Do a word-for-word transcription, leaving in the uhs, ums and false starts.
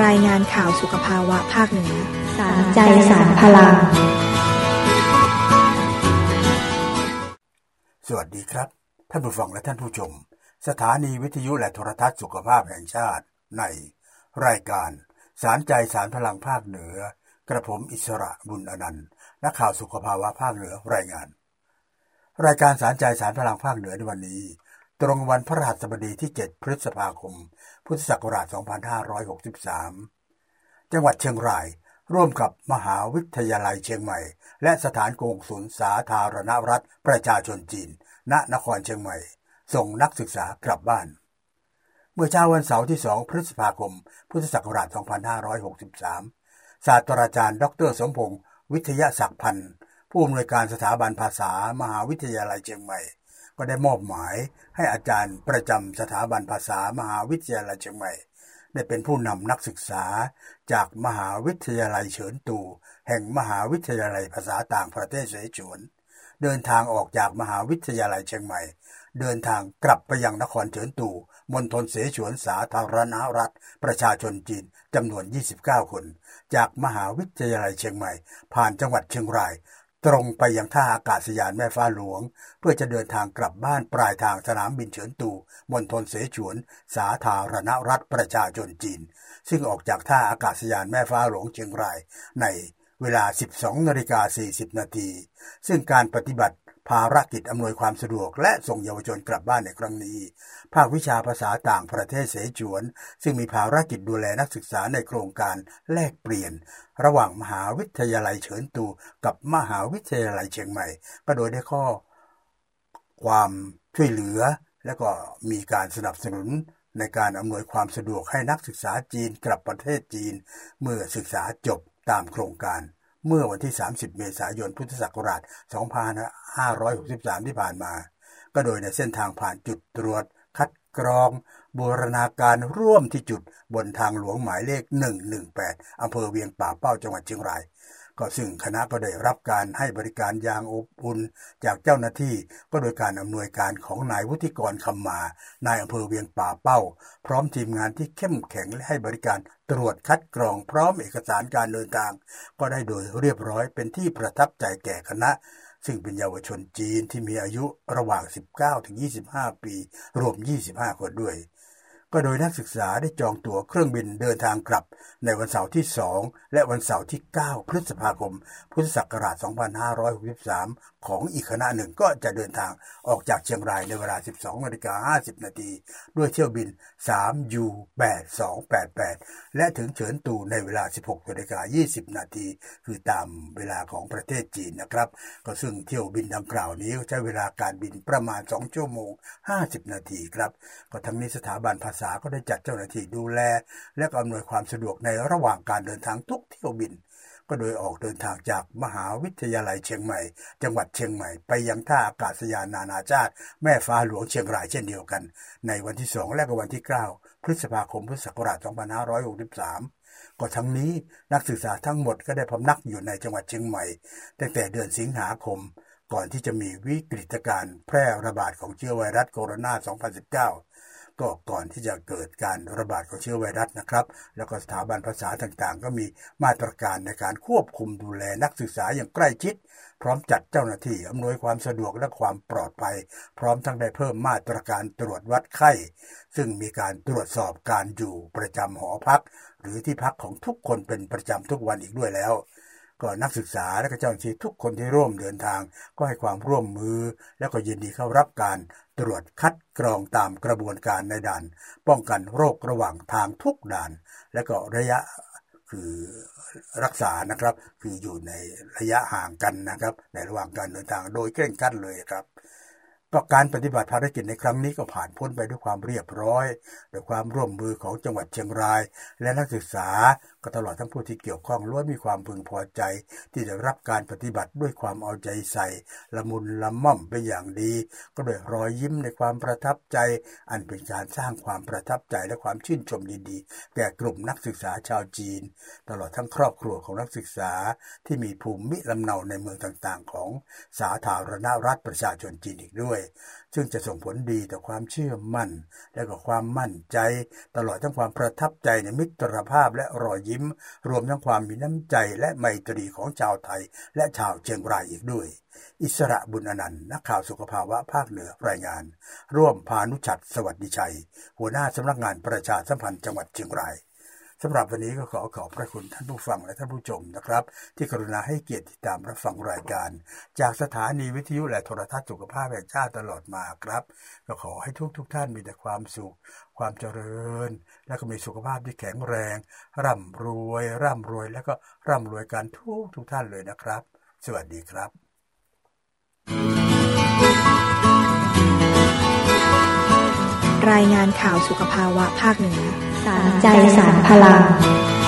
รายงานข่าวสุขภาวะภาคเหนือสารใจสารพลังสวัสดีครับท่านผู้ฟังและท่านผู้ชมสถานีวิทยุและโทรทัศน์สุขภาพแห่งชาติในรายการสารใจสารพลังภาคเหนือกระผมอิสระบุญอนันต์นักข่าวสุขภาวะภาคเหนือรายงานรายการสารใจสารพลังภาคเหนือในวันนี้ตรงวันพฤหัสบดีที่เจ็ดพฤษภาคมพุทธศักราชสองพันห้าร้อยหกสิบสามจังหวัดเชียงรายร่วมกับมหาวิทยาลัยเชียงใหม่และสถานกงสุลสาธารณรัฐประชาชนจีนณนครเชียงใหม่ส่งนักศึกษากลับบ้านเมื่อเช้าวันเสาร์ที่สองพฤษภาคมพุทธศักราชสองพันห้าร้อยหกสิบสามศาสตราจารย์ดรสมพงษ์วิทยาศักดิ์พันธ์ผู้อำนวยการสถาบันภาษามหาวิทยาลัยเชียงใหม่ก็ได้มอบหมายให้อาจารย์ประจำสถาบันภาษามหาวิทยาลัยเชียงใหม่ได้เป็นผู้นำนักศึกษาจากมหาวิทยาลัยเฉินตูแห่งมหาวิทยาลัยภาษาต่างประเทศเสฉวนเดินทางออกจากมหาวิทยาลัยเชียงใหม่เดินทางกลับไปยังนครเฉินตูมณฑลเสฉวนสาธารณรัฐประชาชนจีนจำนวนยี่สิบเก้าคนจากมหาวิทยาลัยเชียงใหม่ผ่านจังหวัดเชียงรายตรงไปยังท่าอากาศยานแม่ฟ้าหลวงเพื่อจะเดินทางกลับบ้านปลายทางสนามบินเฉินตูมณฑลเสฉวนสาธารณรัฐประชาชนจีนซึ่งออกจากท่าอากาศยานแม่ฟ้าหลวงเชียงรายในเวลา สิบสองนาฬิกาสี่สิบนาทีซึ่งการปฏิบัติภารกิจอำนวยความสะดวกและส่งเยาวชนกลับบ้านในครั้งนี้ภาควิชาภาษาต่างประเทศเสฉวนซึ่งมีภารกิจดูแลนักศึกษาในโครงการแลกเปลี่ยนระหว่างมหาวิทยาลัยเฉินตูกับมหาวิทยาลัยเชียงใหม่ก็โดยได้ข้อความช่วยเหลือและก็มีการสนับสนุนในการอำนวยความสะดวกให้นักศึกษาจีนกลับประเทศจีนเมื่อศึกษาจบตามโครงการเมื่อวันที่สามสิบเมษายนพุทธศักราชสองพันห้าร้อยหกสิบสามที่ผ่านมาก็โดยในเส้นทางผ่านจุดตรวจคัดกรองบูรณาการร่วมที่จุดบนทางหลวงหมายเลขหนึ่งหนึ่งแปดอำเภอเวียงป่าเป้าจังหวัดเชียงรายก็ซึ่งคณะก็ได้รับการให้บริการอย่างอบอุ่นจากเจ้าหน้าที่ก็โดยการอำนวยการของนายวุฒิกรคำมานายอำเภอเวียงป่าเป้าพร้อมทีมงานที่เข้มแข็งและให้บริการตรวจคัดกรองพร้อมเอกสารการเดินทางก็ได้โดยเรียบร้อยเป็นที่ประทับใจแก่คณะซึ่งเป็นเยาวชนจีนที่มีอายุระหว่างสิบเก้าถึงยี่สิบห้าปีรวมยี่สิบห้าคนด้วยก็โดยนักศึกษาได้จองตั๋วเครื่องบินเดินทางกลับในวันเสาร์ที่สองและวันเสาร์ที่เก้าพฤษภาคมพุทธศักราชสองพันห้าร้อยหกสิบสามของอีกคณะหนึ่งก็จะเดินทางออกจากเชียงรายในเวลา สิบสองนาฬิกาห้าสิบนาทีด้วยเที่ยวบิน สาม ยู แปด สอง แปด แปด และถึงเฉินตูในเวลา สิบหกนาฬิกายี่สิบนาทีคือตามเวลาของประเทศจีนนะครับก็ซึ่งเที่ยวบินดังกล่าวนี้ใช้เวลาการบินประมาณสองชั่วโมงห้าสิบนาทีครับก็ทั้งนี้สถาบันภาษาก็ได้จัดเจ้าหน้าที่ดูแลและอำนวยความสะดวกในระหว่างการเดินทางทุกเที่ยวบินก็โดยออกเดินทางจากมหาวิทยาลัยเชียงใหม่จังหวัดเชียงใหม่ไปยังท่าอากาศยานนานาชาติแม่ฟ้าหลวงเชียงรายเช่นเดียวกันในวันที่สองและก็วันที่เก้าพฤษภาคมพุทธศักราชสองพันห้าร้อยหกสิบสามก็ทั้งนี้นักศึกษาทั้งหมดก็ได้พำนักอยู่ในจังหวัดเชียงใหม่ตั้งแต่เดือนสิงหาคมก่อนที่จะมีวิกฤตการณ์แพร่ระบาดของเชื้อไวรัสโคโรนาสองพันสิบเก้าก็ก่อนที่จะเกิดการระบาดของเชื้อไวรัสนะครับแล้วก็สถาบันภาษาต่างๆก็มีมาตรการในการควบคุมดูแลนักศึกษาอย่างใกล้ชิดพร้อมจัดเจ้าหน้าที่อำนวยความสะดวกและความปลอดภัยพร้อมทั้งได้เพิ่มมาตรการตรวจวัดไข้ซึ่งมีการตรวจสอบการอยู่ประจำหอพักหรือที่พักของทุกคนเป็นประจำทุกวันอีกด้วยแล้วก็นักศึกษาและก็เจ้าหน้าที่ทุกคนที่ร่วมเดินทางก็ให้ความร่วมมือและก็ยินดีเข้ารับการตรวจคัดกรองตามกระบวนการในด่านป้องกันโรคระหว่างทางทุกด่านและก็ระยะคือรักษานะครับคืออยู่ในระยะห่างกันนะครับในระหว่างการเดินทางโดยเคร่งครัดเลยครับก็การปฏิบัติภารกิจในครั้งนี้ก็ผ่านพ้นไปด้วยความเรียบร้อยด้วยความร่วมมือของจังหวัดเชียงรายและนักศึกษาก็ตลอดทั้งผู้ที่เกี่ยวข้องล้วนมีความพึงพอใจที่จะรับการปฏิบัติด้วยความเอาใจใส่ละมุนละม่อมเป็นอย่างดีก็ด้วยรอยยิ้มในความประทับใจอันเป็นการสร้างความประทับใจและความชื่นชมดีๆแก่กลุ่มนักศึกษาชาวจีนตลอดทั้งครอบครัวของนักศึกษาที่มีภูมิลำเนาในเมืองต่างๆของสาธารณรัฐประชาชนจีนอีกด้วยซึ่งจะส่งผลดีต่อความเชื่อมั่นและก็ความมั่นใจตลอดทั้งความประทับใจในมิตรภาพและรอยยิ้มรวมทั้งความมีน้ำใจและไมตรีของชาวไทยและชาวเชียงรายอีกด้วยอิสระบุญอนันต์นักข่าวสุขภาวะภาคเหนือรายงานร่วมพานุชัดสวัสดิชัยหัวหน้าสำนักงานประชาสัมพันธ์จังหวัดเชียงรายสำหรับวันนี้ก็ขอขอบพระคุณท่านผู้ฟังและท่านผู้ชมนะครับที่กรุณาให้เกียรติติดตามรับฟังรายการจากสถานีวิทยุและโทรทัศน์สุขภาพแห่งชาติตลอดมาครับก็ขอให้ทุกทุกท่านมีแต่ความสุขความเจริญและก็มีสุขภาพที่แข็งแรงร่ำรวยร่ำรวยและก็ร่ำรวยกันทุกทุกท่านเลยนะครับสวัสดีครับรายงานข่าวสุขภาวะภาคเหนือสารใจสารพลัง